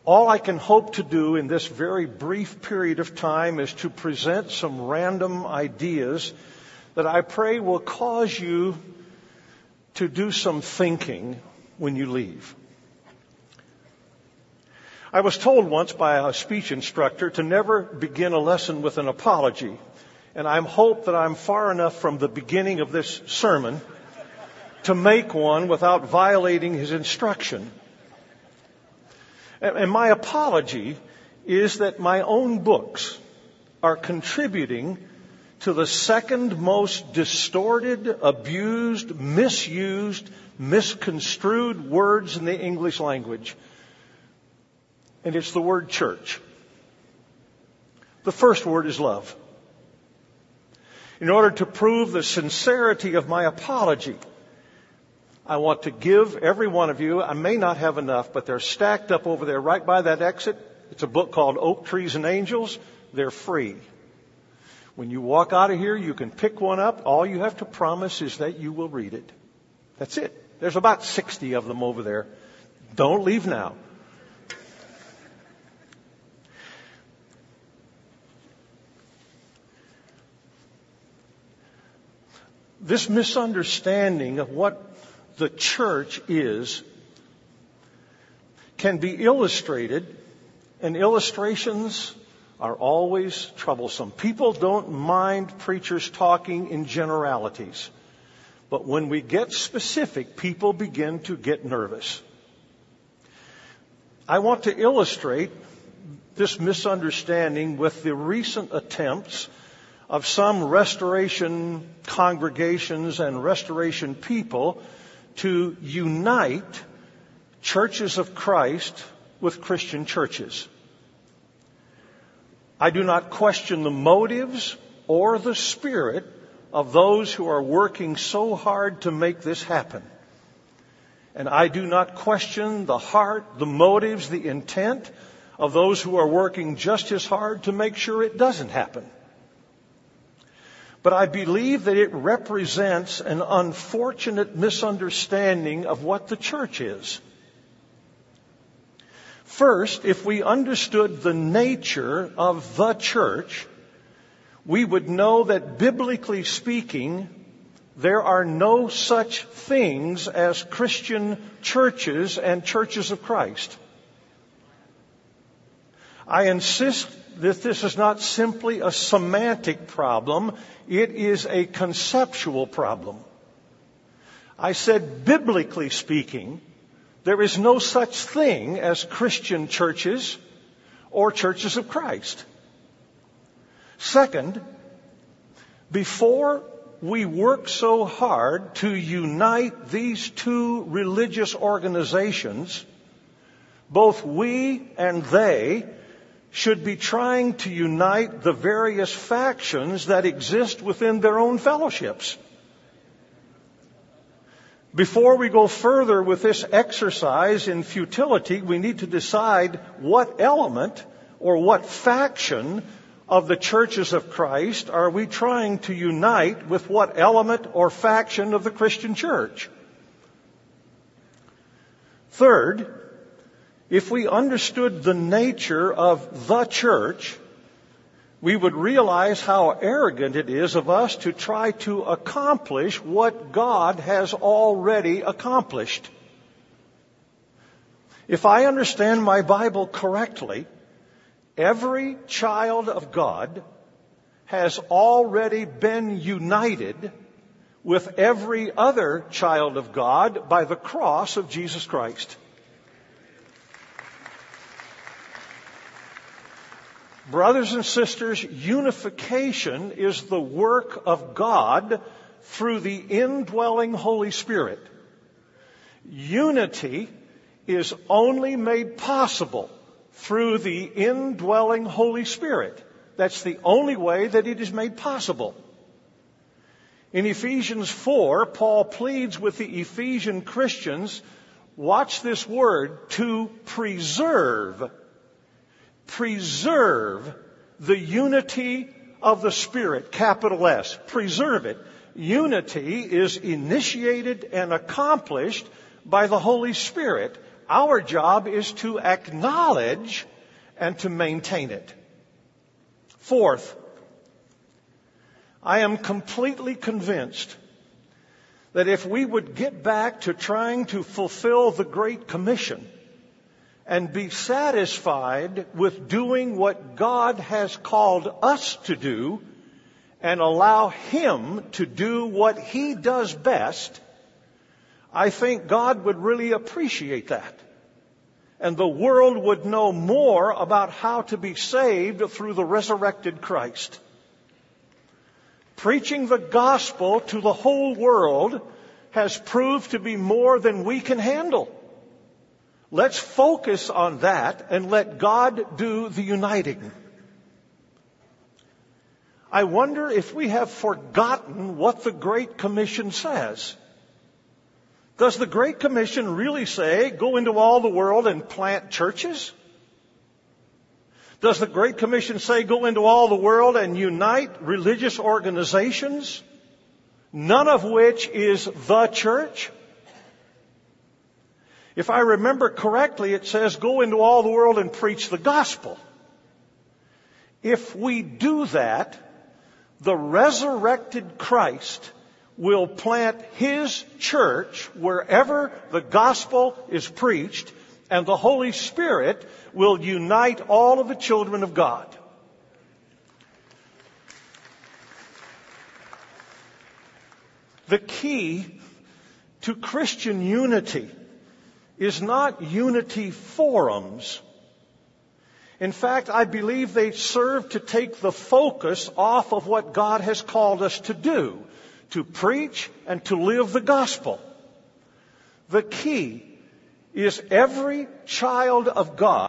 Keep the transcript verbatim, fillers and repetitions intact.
All I can hope to do in this very brief period of time is to present some random ideas that I pray will cause you to do some thinking when you leave. I was told once by a speech instructor to never begin a lesson with an apology, and I hope that I'm far enough from the beginning of this sermon to make one without violating his instruction. And my apology is that my own books are contributing to the second most distorted, abused, misused, misconstrued words in the English language. And it's the word church. The first word is love. In order to prove the sincerity of my apology, I want to give every one of you, I may not have enough, but they're stacked up over there right by that exit. It's a book called Oak Trees and Angels. They're free. When you walk out of here, you can pick one up. All you have to promise is that you will read it. That's it. There's about sixty of them over there. Don't leave now. This misunderstanding of what the church is can be illustrated, and illustrations are always troublesome. People don't mind preachers talking in generalities, but when we get specific, people begin to get nervous. I want to illustrate this misunderstanding with the recent attempts of some restoration congregations and restoration people to unite churches of Christ with Christian churches. I do not question the motives or the spirit of those who are working so hard to make this happen. And I do not question the heart, the motives, the intent of those who are working just as hard to make sure it doesn't happen. But I believe that it represents an unfortunate misunderstanding of what the church is. First, if we understood the nature of the church, we would know that biblically speaking, there are no such things as Christian churches and churches of Christ. I insist that this is not simply a semantic problem. It is a conceptual problem. I said, biblically speaking, there is no such thing as Christian churches or churches of Christ. Second, before we work so hard to unite these two religious organizations, both we and they should be trying to unite the various factions that exist within their own fellowships. Before we go further with this exercise in futility, we need to decide what element or what faction of the churches of Christ are we trying to unite with what element or faction of the Christian church. Third, if we understood the nature of the church, we would realize how arrogant it is of us to try to accomplish what God has already accomplished. If I understand my Bible correctly, every child of God has already been united with every other child of God by the cross of Jesus Christ. Brothers and sisters, unification is the work of God through the indwelling Holy Spirit. Unity is only made possible through the indwelling Holy Spirit. That's the only way that it is made possible. In Ephesians four, Paul pleads with the Ephesian Christians, watch this word, to preserve Preserve the unity of the Spirit, capital S. Preserve it. Unity is initiated and accomplished by the Holy Spirit. Our job is to acknowledge and to maintain it. Fourth, I am completely convinced that if we would get back to trying to fulfill the Great Commission and be satisfied with doing what God has called us to do and allow Him to do what He does best, I think God would really appreciate that. And the world would know more about how to be saved through the resurrected Christ. Preaching the gospel to the whole world has proved to be more than we can handle. Let's focus on that and let God do the uniting. I wonder if we have forgotten what the Great Commission says. Does the Great Commission really say, go into all the world and plant churches? Does the Great Commission say, go into all the world and unite religious organizations, none of which is the church? If I remember correctly, it says, go into all the world and preach the gospel. If we do that, the resurrected Christ will plant His church wherever the gospel is preached, and the Holy Spirit will unite all of the children of God. The key to Christian unity is not unity forums. In fact, I believe they serve to take the focus off of what God has called us to do, to preach and to live the gospel. The key is every child of God